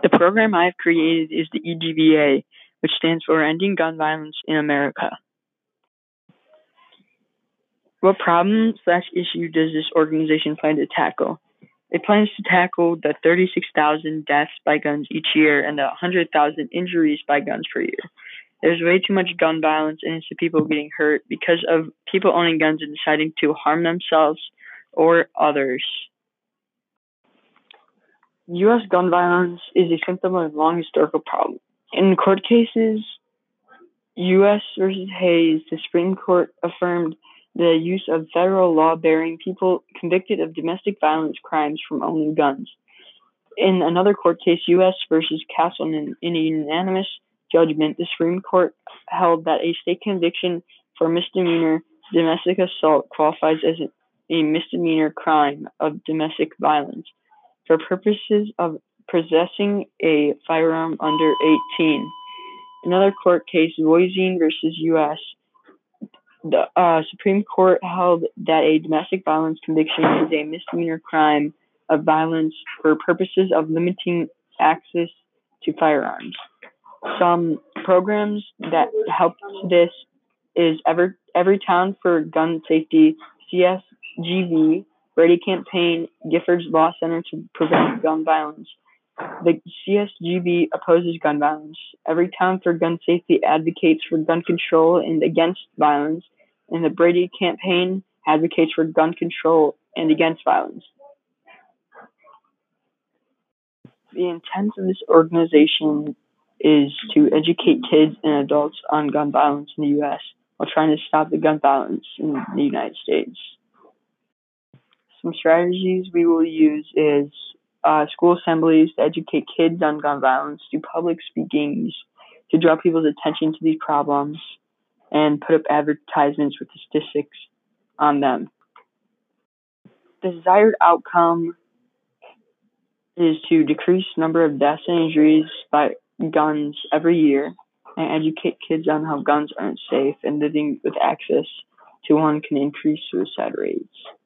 The program I have created is the EGVA, which stands for Ending Gun Violence in America. What problem/issue does this organization plan to tackle? It plans to tackle the 36,000 deaths by guns each year and the 100,000 injuries by guns per year. There's way too much gun violence and innocent people getting hurt because of people owning guns and deciding to harm themselves or others. U.S. gun violence is a symptom of a long historical problem. In court cases, U.S. versus Hayes, the Supreme Court affirmed the use of federal law barring people convicted of domestic violence crimes from owning guns. In another court case, U.S. versus Castleman, in a unanimous judgment, the Supreme Court held that a state conviction for misdemeanor domestic assault qualifies as a misdemeanor crime of domestic violence for purposes of possessing a firearm under 18. Another court case, Voisin versus U.S., the Supreme Court held that a domestic violence conviction is a misdemeanor crime of violence for purposes of limiting access to firearms. Some programs that help this is Everytown for Gun Safety, CSGV, Brady Campaign, Giffords Law Center to Prevent Gun Violence. The CSGB opposes gun violence. Everytown for Gun Safety advocates for gun control and against violence, and the Brady Campaign advocates for gun control and against violence. The intent of this organization is to educate kids and adults on gun violence in the U.S. while trying to stop the gun violence in the United States. Some strategies we will use is school assemblies to educate kids on gun violence, do public speakings to draw people's attention to these problems, and put up advertisements with statistics on them. The desired outcome is to decrease the number of deaths and injuries by guns every year and educate kids on how guns aren't safe and living with access to one can increase suicide rates.